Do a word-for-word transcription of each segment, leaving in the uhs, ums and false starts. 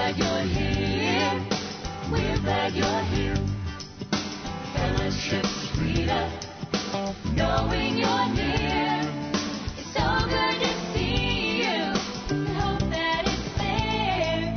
glad you're here. We're glad you're here. Fellowship's freedom, knowing you're near. It's so good to see you. We hope that it's there.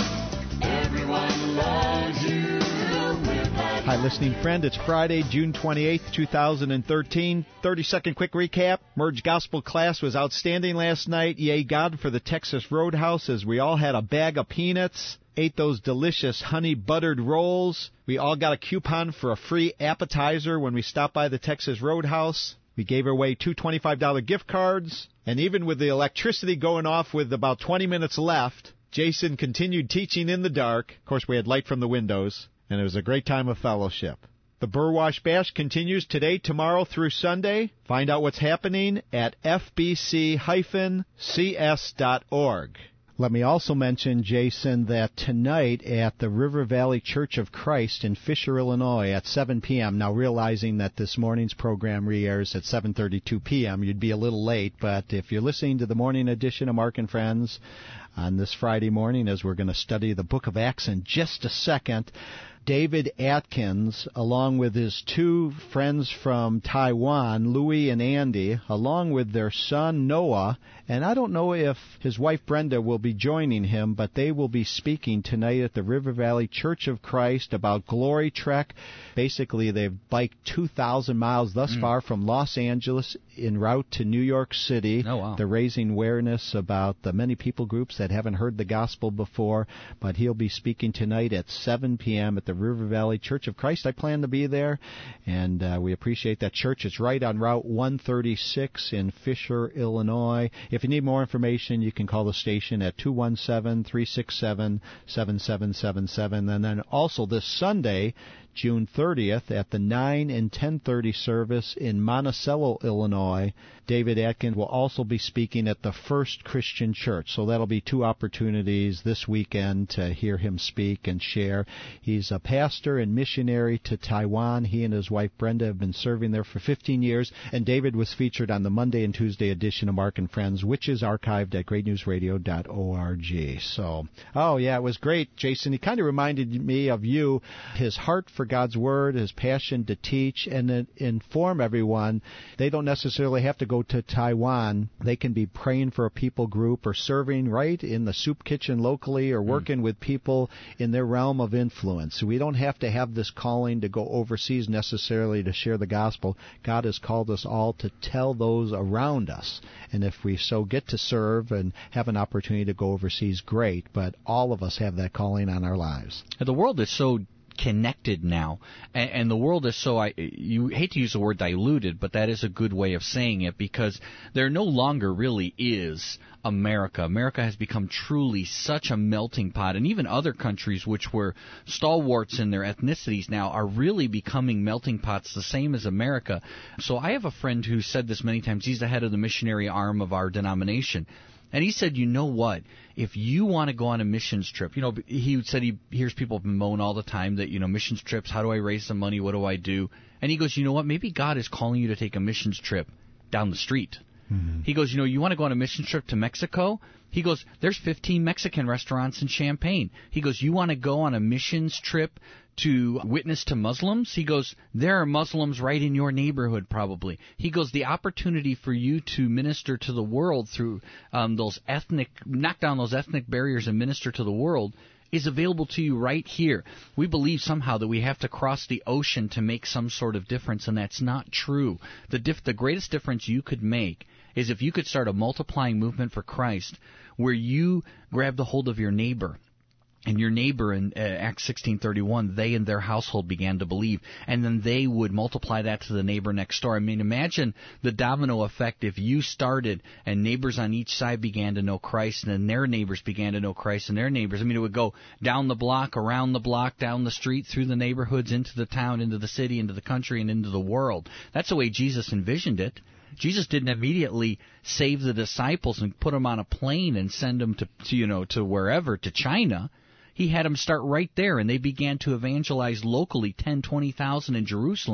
Everyone loves you. We're glad. Hi, listening friend. It's Friday, June twenty-eighth, two thousand thirteen. thirty-second quick recap. Merge Gospel class was outstanding last night. Yay, God, for the Texas Roadhouse, as we all had a bag of peanuts, ate those delicious honey buttered rolls. We all got a coupon for a free appetizer when we stopped by the Texas Roadhouse. We gave away two twenty-five dollars gift cards. And even with the electricity going off with about twenty minutes left, Jason continued teaching in the dark. Of course, we had light from the windows, and it was a great time of fellowship. The Burwash Bash continues today, tomorrow through Sunday. Find out what's happening at f b c dash c s dot org. Let me also mention, Jason, that tonight at the River Valley Church of Christ in Fisher, Illinois at seven p.m., now realizing that this morning's program re-airs at seven thirty-two p.m., you'd be a little late, but if you're listening to the morning edition of Mark and Friends on this Friday morning, as we're going to study the book of Acts in just a second, David Atkins, along with his two friends from Taiwan, Louis and Andy, along with their son Noah, and I don't know if his wife Brenda will be joining him, but they will be speaking tonight at the River Valley Church of Christ about Glory Trek. Basically, they've biked two thousand miles thus mm. far from Los Angeles en route to New York City. Oh, wow. They're raising awareness about the many people groups that haven't heard the gospel before, but he'll be speaking tonight at seven p.m. at the River Valley Church of Christ. I plan to be there, and uh, we appreciate that church. It's right on Route one thirty-six in Fisher, Illinois. If you need more information, you can call the station at two one seven, three six seven, seven seven seven seven. And then also this Sunday, June thirtieth, at the nine and ten thirty service in Monticello, Illinois, David Atkins will also be speaking at the First Christian Church. So that'll be two opportunities this weekend to hear him speak and share. He's a pastor and missionary to Taiwan. He and his wife Brenda have been serving there for fifteen years, and David was featured on the Monday and Tuesday edition of Mark and Friends, which is archived at great news radio dot org. So, oh yeah, it was great, Jason. He kind of reminded me of you, his heart for God's Word, his passion to teach and uh, inform everyone. They don't necessarily have to go to Taiwan. They can be praying for a people group or serving right in the soup kitchen locally or working mm. with people in their realm of influence. We don't have to have this calling to go overseas necessarily to share the gospel. God has called us all to tell those around us. And if we so get to serve and have an opportunity to go overseas, great. But all of us have that calling on our lives. The world is so connected now, and, and the world is so, I, you hate to use the word diluted, but that is a good way of saying it, because there no longer really is America. America has become truly such a melting pot, and even other countries which were stalwarts in their ethnicities now are really becoming melting pots, the same as America. So I have a friend who said this many times. He's the head of the missionary arm of our denomination. And he said, you know what, if you want to go on a missions trip, you know, he said he hears people moan all the time that, you know, missions trips, how do I raise some money, what do I do? And he goes, you know what, maybe God is calling you to take a missions trip down the street. Mm-hmm. He goes, you know, you want to go on a missions trip to Mexico? He goes, there's fifteen Mexican restaurants in Champaign. He goes, you want to go on a missions trip to witness to Muslims? He goes, there are Muslims right in your neighborhood probably. He goes, the opportunity for you to minister to the world through um, those ethnic, knock down those ethnic barriers and minister to the world is available to you right here. We believe somehow that we have to cross the ocean to make some sort of difference, and that's not true. The, diff- the greatest difference you could make is if you could start a multiplying movement for Christ where you grab the hold of your neighbor. And your neighbor in uh, Acts sixteen thirty-one, they and their household began to believe. And then they would multiply that to the neighbor next door. I mean, imagine the domino effect if you started and neighbors on each side began to know Christ, and then their neighbors began to know Christ and their neighbors. I mean, it would go down the block, around the block, down the street, through the neighborhoods, into the town, into the city, into the country, and into the world. That's the way Jesus envisioned it. Jesus didn't immediately save the disciples and put them on a plane and send them to, to you know, to wherever, to China. He had them start right there, and they began to evangelize locally, ten, twenty thousand in Jerusalem.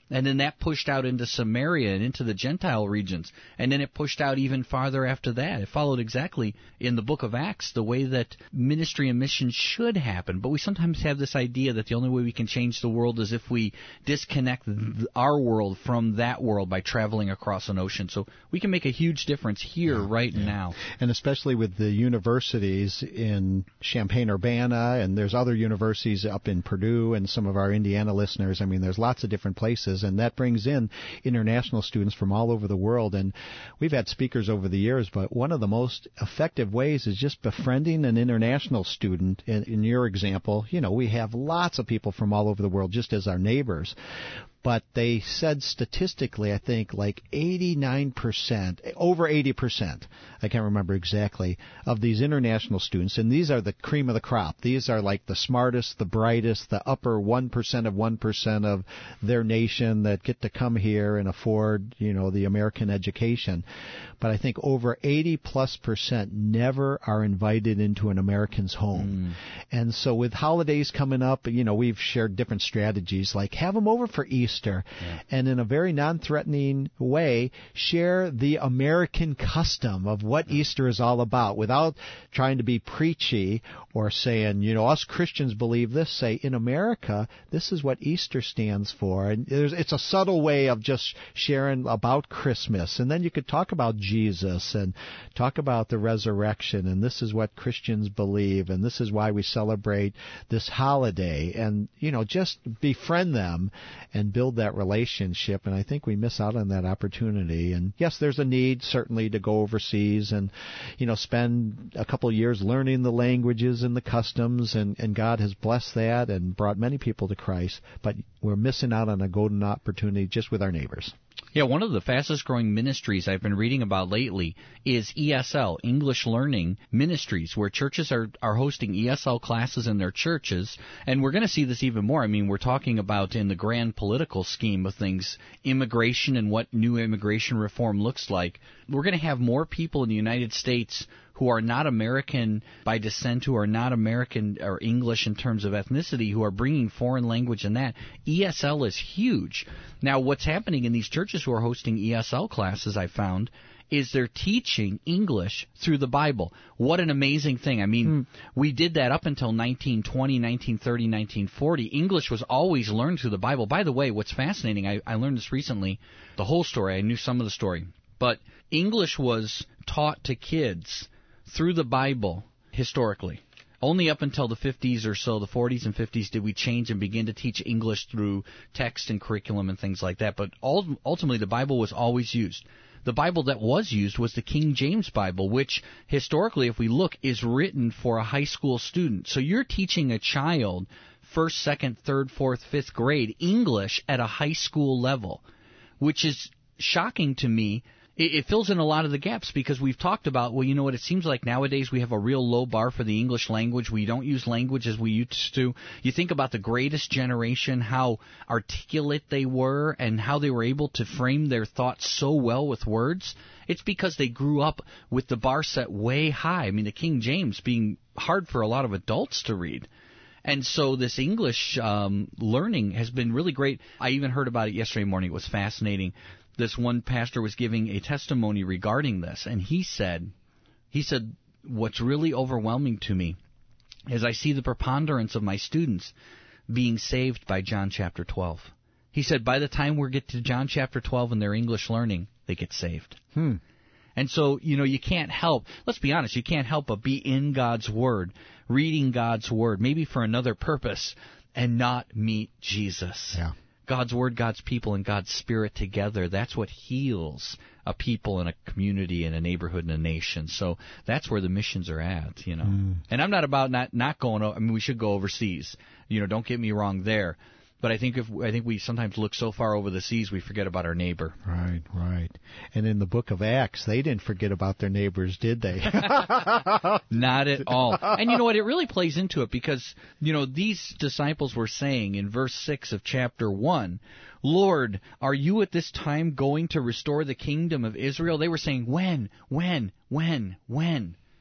And then that pushed out into Samaria and into the Gentile regions. And then it pushed out even farther after that. It followed exactly in the book of Acts the way that ministry and mission should happen. But we sometimes have this idea that the only way we can change the world is if we disconnect th- our world from that world by traveling across an ocean. So we can make a huge difference here yeah, right yeah. now. And especially with the universities in Champaign-Urbana, and there's other universities up in Purdue and some of our Indiana listeners. I mean, there's lots of different places. And that brings in international students from all over the world. And we've had speakers over the years, but one of the most effective ways is just befriending an international student. In, in your example, you know, we have lots of people from all over the world just as our neighbors. But they said statistically, I think, like eighty-nine percent, over eighty percent, I can't remember exactly, of these international students, and these are the cream of the crop. These are like the smartest, the brightest, the upper one percent of one percent of their nation that get to come here and afford, you know, the American education. But I think over eighty plus percent never are invited into an American's home. Mm. And so with holidays coming up, you know, we've shared different strategies, like have them over for Easter. Yeah. And in a very non-threatening way, share the American custom of what Easter is all about without trying to be preachy or saying, you know, us Christians believe this. Say, in America, this is what Easter stands for. And there's, it's a subtle way of just sharing about Christmas. And then you could talk about Jesus and talk about the resurrection. And this is what Christians believe. And this is why we celebrate this holiday. And, you know, just befriend them and build that relationship, and I think we miss out on that opportunity. And yes, there's a need certainly to go overseas and, you know, spend a couple of years learning the languages and the customs, and, and God has blessed that and brought many people to Christ, but we're missing out on a golden opportunity just with our neighbors. Yeah, one of the fastest growing ministries I've been reading about lately is E S L, English Learning Ministries, where churches are, are hosting E S L classes in their churches. And we're going to see this even more. I mean, we're talking about in the grand political scheme of things, immigration and what new immigration reform looks like. We're going to have more people in the United States who are not American by descent, who are not American or English in terms of ethnicity, who are bringing foreign language and that. E S L is huge. Now, what's happening in these churches who are hosting E S L classes, I found, is they're teaching English through the Bible. What an amazing thing. I mean, mm. we did that up until nineteen twenty, nineteen thirty, nineteen forty. English was always learned through the Bible. By the way, what's fascinating, I, I learned this recently, the whole story. I knew some of the story. But English was taught to kids through the Bible historically. Only up until the fifties or so, the forties and fifties, did we change and begin to teach English through text and curriculum and things like that. But ultimately, the Bible was always used. The Bible that was used was the King James Bible, which historically, if we look, is written for a high school student. So you're teaching a child first, second, third, fourth, fifth grade English at a high school level, which is shocking to me. It fills in a lot of the gaps because we've talked about, well, you know what, it seems like nowadays we have a real low bar for the English language. We don't use language as we used to. You think about the greatest generation, how articulate they were and how they were able to frame their thoughts so well with words. It's because they grew up with the bar set way high. I mean, the King James being hard for a lot of adults to read. And so this English um, learning has been really great. I even heard about it yesterday morning. It was fascinating. This one pastor was giving a testimony regarding this, and he said, he said, what's really overwhelming to me is I see the preponderance of my students being saved by John chapter twelve. He said, by the time we get to John chapter twelve in their English learning, they get saved. Hmm. And so, you know, you can't help, let's be honest, you can't help but be in God's Word, reading God's Word, maybe for another purpose, and not meet Jesus. Yeah. God's Word, God's people, and God's Spirit together, that's what heals a people and a community and a neighborhood and a nation. So that's where the missions are at, you know. Mm. And I'm not about not, not going, I mean, we should go overseas. You know, don't get me wrong there. But I think if I think we sometimes look so far over the seas, we forget about our neighbor. Right, right. And in the book of Acts, they didn't forget about their neighbors, did they? Not at all. And you know what? It really plays into it because, you know, these disciples were saying in verse six of chapter one, Lord, are you at this time going to restore the kingdom of Israel? They were saying, when, when, when, when?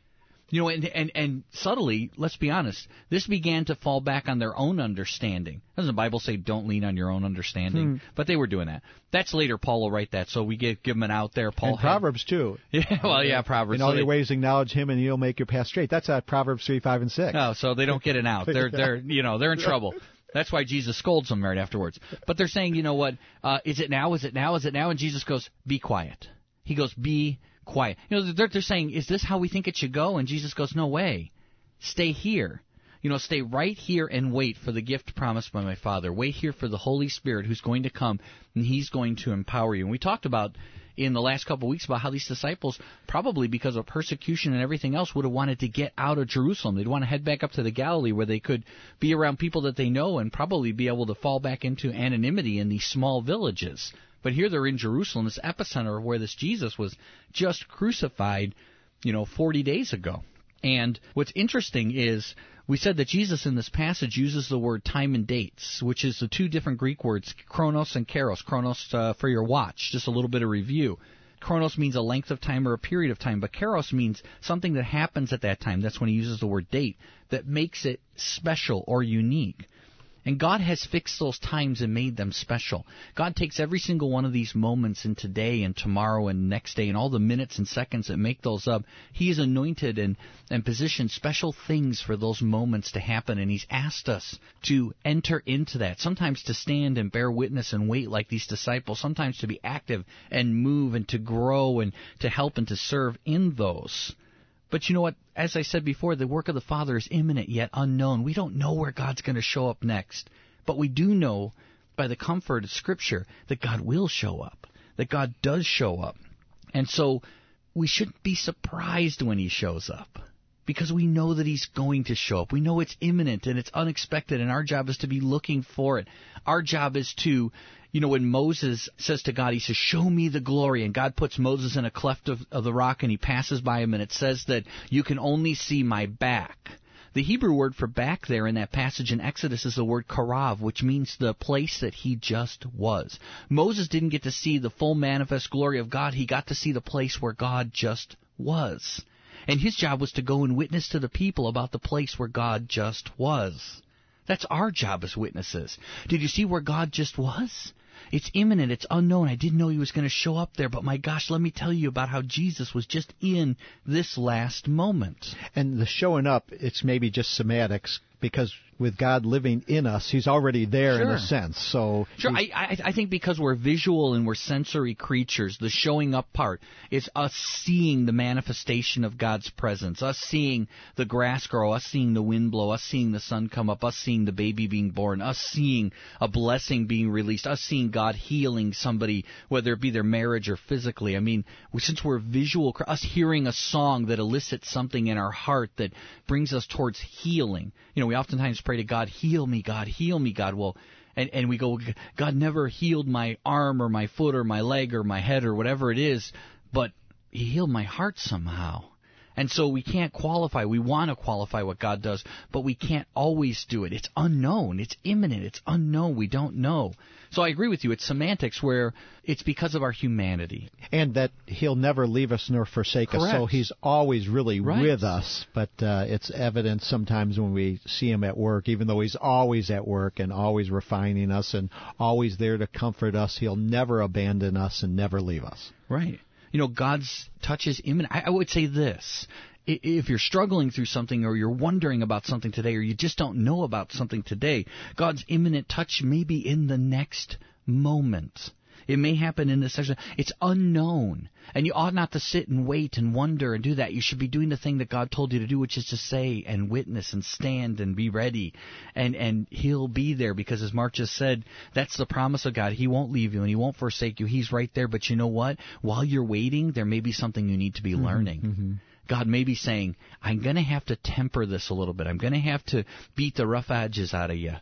You know, and, and and subtly, let's be honest, this began to fall back on their own understanding. Doesn't the Bible say don't lean on your own understanding? Hmm. But they were doing that. That's later. Paul will write that, so we give, give him an out there. Paul and had- Proverbs, too. Yeah, well, yeah, Proverbs. In all So your they- ways acknowledge him, and he'll make your path straight. That's at Proverbs three, five, and six. Oh, so they don't get an out. They're they're you know they're in trouble. That's why Jesus scolds them right afterwards. But they're saying, you know what? Uh, is it now? Is it now? Is it now? And Jesus goes, be quiet. He goes, be quiet. You know, they're they're saying, is this how we think it should go? And Jesus goes, no way. Stay here. You know, stay right here and wait for the gift promised by my Father. Wait here for the Holy Spirit who's going to come, and He's going to empower you. And we talked about in the last couple of weeks about how these disciples, probably because of persecution and everything else, would have wanted to get out of Jerusalem. They'd want to head back up to the Galilee where they could be around people that they know and probably be able to fall back into anonymity in these small villages. But here they're in Jerusalem, this epicenter of where this Jesus was just crucified, you know, forty days ago. And what's interesting is we said that Jesus in this passage uses the word time and dates, which is the two different Greek words, chronos and kairos. Chronos uh, for your watch, just a little bit of review. Chronos means a length of time or a period of time, but kairos means something that happens at that time. That's when he uses the word date, that makes it special or unique. And God has fixed those times and made them special. God takes every single one of these moments in today and tomorrow and next day and all the minutes and seconds that make those up. He has anointed and, and positioned special things for those moments to happen, and He's asked us to enter into that, sometimes to stand and bear witness and wait like these disciples, sometimes to be active and move and to grow and to help and to serve in those. But you know what? As I said before, the work of the Father is imminent yet unknown. We don't know where God's going to show up next. But we do know by the comfort of Scripture that God will show up, that God does show up. And so we shouldn't be surprised when He shows up, because we know that He's going to show up. We know it's imminent and it's unexpected, and our job is to be looking for it. Our job is to, you know, when Moses says to God, he says, show me the glory, and God puts Moses in a cleft of, of the rock, and he passes by him, and it says that you can only see my back. The Hebrew word for back there in that passage in Exodus is the word karav, which means the place that he just was. Moses didn't get to see the full manifest glory of God. He got to see the place where God just was. And his job was to go and witness to the people about the place where God just was. That's our job as witnesses. Did you see where God just was? It's imminent. It's unknown. I didn't know He was going to show up there, but my gosh, let me tell you about how Jesus was just in this last moment. And the showing up, it's maybe just semantics, because with God living in us, He's already there in Sure. a sense. So Sure, I, I I think because we're visual and we're sensory creatures, the showing up part is us seeing the manifestation of God's presence, us seeing the grass grow, us seeing the wind blow, us seeing the sun come up, us seeing the baby being born, us seeing a blessing being released, us seeing God healing somebody, whether it be their marriage or physically. I mean, since we're visual, cre- us hearing a song that elicits something in our heart that brings us towards healing. You know, we oftentimes pray to God, heal me, God, heal me, God. Well, and, and we go, God never healed my arm or my foot or my leg or my head or whatever it is, but He healed my heart somehow. And so we can't qualify. We want to qualify what God does, but we can't always do it. It's unknown. It's imminent. It's unknown. We don't know. So I agree with you. It's semantics where it's because of our humanity. and that He'll never leave us nor forsake us. So Correct. He's always really Right. with us. But uh, it's evident sometimes when we see Him at work, even though He's always at work and always refining us and always there to comfort us, He'll never abandon us and never leave us. Right. You know, God's touch is imminent. I, I would say this. I- If you're struggling through something or you're wondering about something today or you just don't know about something today, God's imminent touch may be in the next moment. It may happen in this section. It's unknown. And you ought not to sit and wait and wonder and do that. You should be doing the thing that God told you to do, which is to say and witness and stand and be ready. And and He'll be there because, as Mark just said, that's the promise of God. He won't leave you and He won't forsake you. He's right there. But you know what? While you're waiting, there may be something you need to be Mm-hmm, learning. mm-hmm. God may be saying, I'm going to have to temper this a little bit. I'm going to have to beat the rough edges out of you.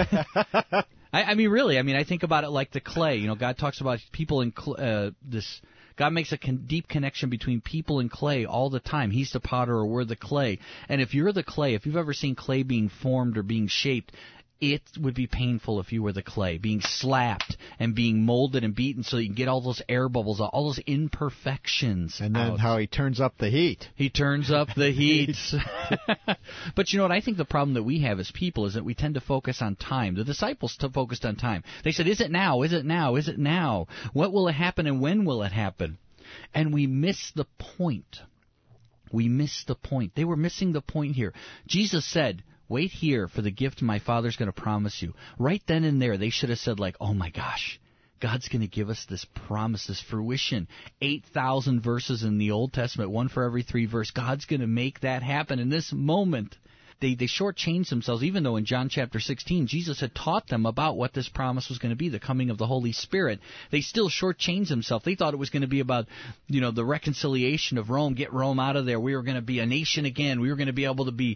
I, I mean, really, I mean, I think about it like the clay. You know, God talks about people in cl- uh, this. God makes a con- deep connection between people and clay all the time. He's the potter or we're the clay. And if you're the clay, if you've ever seen clay being formed or being shaped, it would be painful if you were the clay, being slapped and being molded and beaten so you can get all those air bubbles out, all those imperfections And then out. how he turns up the heat. He turns up the heat. But you know what? I think the problem that we have as people is that we tend to focus on time. The disciples t- focused on time. They said, is it now? Is it now? Is it now? What will it happen and when will it happen? And we miss the point. We miss the point. They were missing the point here. Jesus said, wait here for the gift my Father's going to promise you. Right then and there, they should have said, like, oh my gosh, God's going to give us this promise, this fruition. eight thousand verses in the Old Testament, one for every three verse. God's going to make that happen in this moment. They, they shortchanged themselves, even though in John chapter sixteen, Jesus had taught them about what this promise was going to be, the coming of the Holy Spirit. They still shortchanged themselves. They thought it was going to be about, you know, the reconciliation of Rome, get Rome out of there. We were going to be a nation again. We were going to be able to be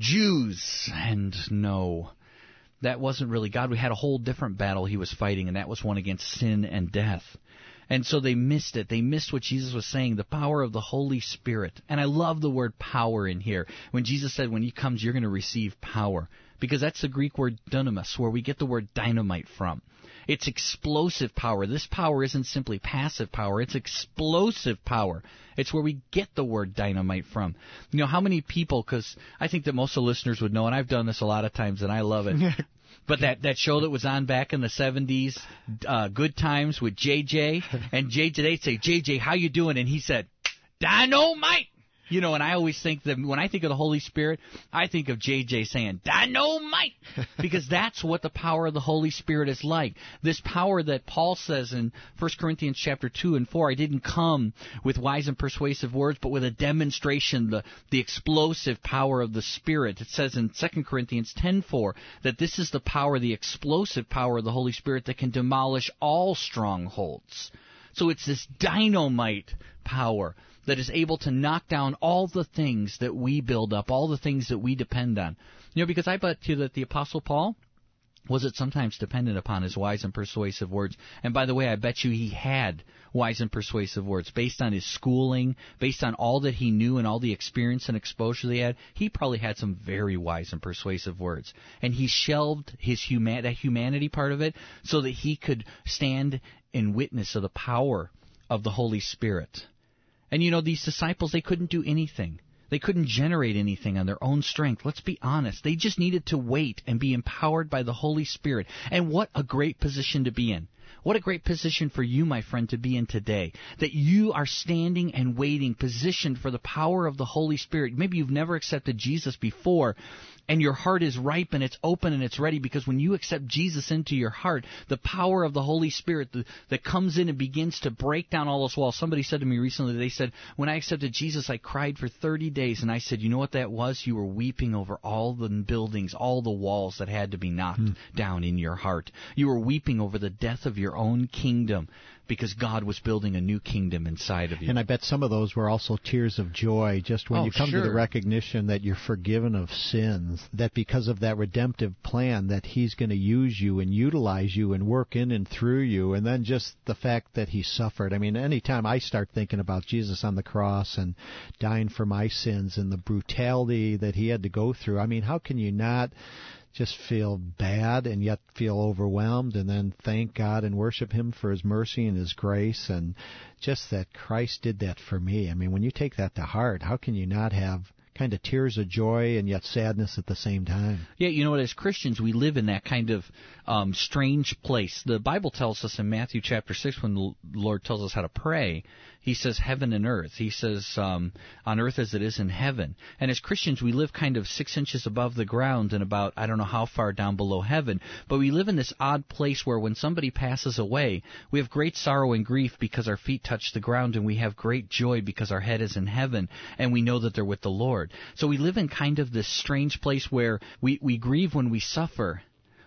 Jews. And no, that wasn't really God. We had a whole different battle he was fighting, and that was one against sin and death. And so they missed it. They missed what Jesus was saying, the power of the Holy Spirit. And I love the word power in here. When Jesus said, when he comes, you're going to receive power. Because that's the Greek word dunamis, where we get the word dynamite from. It's explosive power. This power isn't simply passive power. It's explosive power. It's where we get the word dynamite from. You know, how many people, because I think that most of the listeners would know, and I've done this a lot of times, and I love it. But that, that show that was on back in the seventies, uh, Good Times with J J, and J J, they'd say, J J, how you doing? And he said, dynamite! You know, and I always think that when I think of the Holy Spirit, I think of J J saying, dynamite! Because that's what the power of the Holy Spirit is like. This power that Paul says in First Corinthians chapter two and four, I didn't come with wise and persuasive words, but with a demonstration, the, the explosive power of the Spirit. It says in Second Corinthians ten four that this is the power, the explosive power of the Holy Spirit that can demolish all strongholds. So it's this dynamite power that is able to knock down all the things that we build up, all the things that we depend on. You know, because I bet you that the Apostle Paul was it sometimes dependent upon his wise and persuasive words. And by the way, I bet you he had wise and persuasive words based on his schooling, based on all that he knew and all the experience and exposure they had. He probably had some very wise and persuasive words. And he shelved his human, that humanity part of it so that he could stand in witness of the power of the Holy Spirit. And you know, these disciples, they couldn't do anything. They couldn't generate anything on their own strength. Let's be honest. They just needed to wait and be empowered by the Holy Spirit. And what a great position to be in. What a great position for you, my friend, to be in today. That you are standing and waiting, positioned for the power of the Holy Spirit. Maybe you've never accepted Jesus before, and your heart is ripe and it's open and it's ready, because when you accept Jesus into your heart, the power of the Holy Spirit the, that comes in and begins to break down all those walls. Somebody said to me recently, they said, when I accepted Jesus, I cried for thirty days. And I said, you know what that was? You were weeping over all the buildings, all the walls that had to be knocked hmm. down in your heart. You were weeping over the death of your own kingdom, because God was building a new kingdom inside of you. And I bet some of those were also tears of joy, just when oh, you come sure. to the recognition that you're forgiven of sins, that because of that redemptive plan that He's going to use you and utilize you and work in and through you, and then just the fact that He suffered. I mean, anytime I start thinking about Jesus on the cross and dying for my sins and the brutality that He had to go through, I mean, how can you not just feel bad and yet feel overwhelmed, and then thank God and worship Him for His mercy and His grace, and just that Christ did that for me. I mean, when you take that to heart, how can you not have kind of tears of joy and yet sadness at the same time? Yeah, you know what, as Christians, we live in that kind of um, strange place. The Bible tells us in Matthew chapter six, when the Lord tells us how to pray, He says heaven and earth. He says um, on earth as it is in heaven. And as Christians, we live kind of six inches above the ground and about, I don't know how far down below heaven. But we live in this odd place where when somebody passes away, we have great sorrow and grief because our feet touch the ground, and we have great joy because our head is in heaven, and we know that they're with the Lord. So we live in kind of this strange place where we, we grieve when we suffer,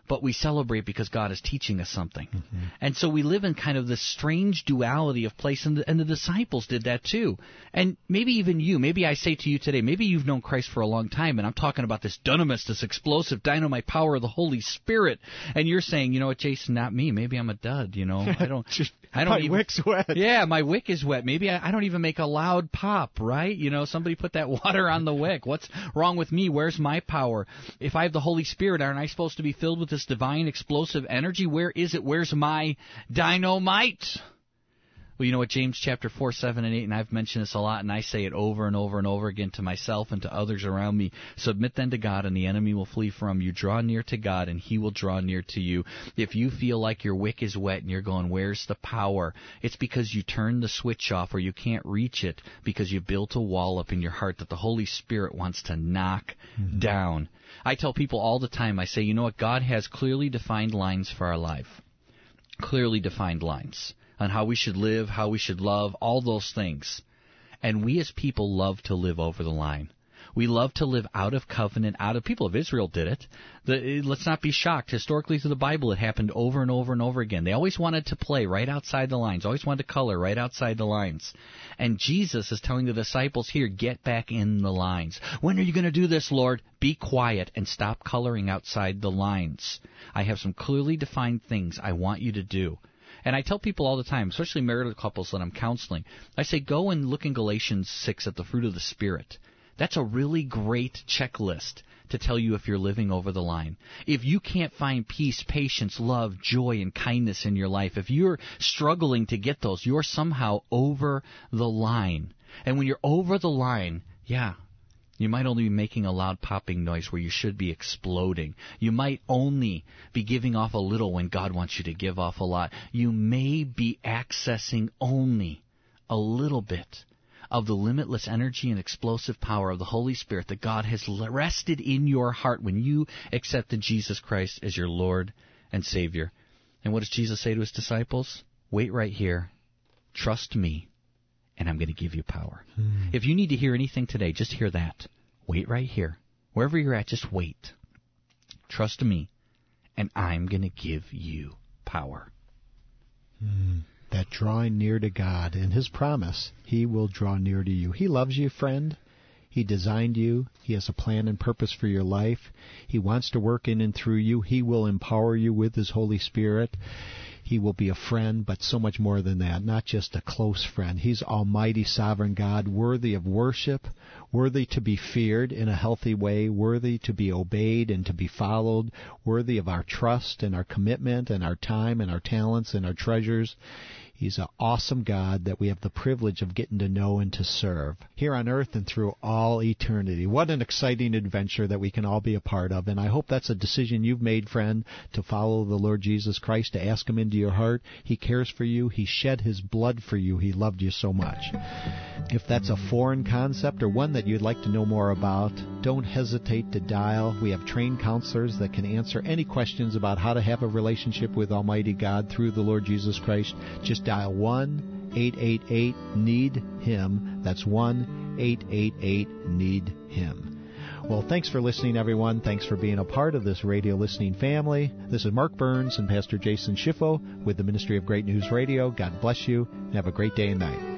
but we celebrate because God is teaching us something. Mm-hmm. And so we live in kind of this strange duality of place, and the, and the disciples did that too. And maybe even you, maybe I say to you today, maybe you've known Christ for a long time, and I'm talking about this dunamis, this explosive dynamite power of the Holy Spirit, and you're saying, you know what, Jason, not me. Maybe I'm a dud, you know. I don't... I don't my even, wick's wet. Yeah, my wick is wet. Maybe I, I don't even make a loud pop, right? You know, somebody put that water on the wick. What's wrong with me? Where's my power? If I have the Holy Spirit, aren't I supposed to be filled with this divine explosive energy? Where is it? Where's my dynamite? Well, you know what, James chapter four, seven, and eight, and I've mentioned this a lot, and I say it over and over and over again to myself and to others around me. Submit then to God, and the enemy will flee from you. Draw near to God, and he will draw near to you. If you feel like your wick is wet and you're going, where's the power? It's because you turned the switch off, or you can't reach it because you built a wall up in your heart that the Holy Spirit wants to knock mm-hmm. down. I tell people all the time, I say, you know what, God has clearly defined lines for our life. Clearly defined lines. On how we should live, how we should love, all those things. And we as people love to live over the line. We love to live out of covenant, out of... People of Israel did it. The, let's not be shocked. Historically through the Bible, it happened over and over and over again. They always wanted to play right outside the lines, always wanted to color right outside the lines. And Jesus is telling the disciples here, get back in the lines. When are you going to do this, Lord? Be quiet and stop coloring outside the lines. I have some clearly defined things I want you to do. And I tell people all the time, especially marital couples that I'm counseling, I say, go and look in Galatians six at the fruit of the Spirit. That's a really great checklist to tell you if you're living over the line. If you can't find peace, patience, love, joy, and kindness in your life, if you're struggling to get those, you're somehow over the line. And when you're over the line, yeah, you might only be making a loud popping noise where you should be exploding. You might only be giving off a little when God wants you to give off a lot. You may be accessing only a little bit of the limitless energy and explosive power of the Holy Spirit that God has rested in your heart when you accepted Jesus Christ as your Lord and Savior. And what does Jesus say to his disciples? Wait right here. Trust me. And I'm going to give you power. Hmm. If you need to hear anything today, just hear that. Wait right here. Wherever you're at, just wait. Trust me, and I'm going to give you power. Hmm. That drawing near to God and his promise, he will draw near to you. He loves you, friend. He designed you. He has a plan and purpose for your life. He wants to work in and through you. He will empower you with his Holy Spirit. He will be a friend, but so much more than that, not just a close friend. He's almighty, sovereign God, worthy of worship, worthy to be feared in a healthy way, worthy to be obeyed and to be followed, worthy of our trust and our commitment and our time and our talents and our treasures. He's an awesome God that we have the privilege of getting to know and to serve here on earth and through all eternity. What an exciting adventure that we can all be a part of. And I hope that's a decision you've made, friend, to follow the Lord Jesus Christ, to ask him into your heart. He cares for you. He shed his blood for you. He loved you so much. If that's a foreign concept or one that you'd like to know more about, don't hesitate to dial. We have trained counselors that can answer any questions about how to have a relationship with Almighty God through the Lord Jesus Christ. Just dial one eight eight eight need him. That's one eight eight eight need him. Well, thanks for listening, everyone. Thanks for being a part of this radio listening family. This is Mark Burns and Pastor Jason Schiffo with the Ministry of Great News Radio. God bless you, and have a great day and night.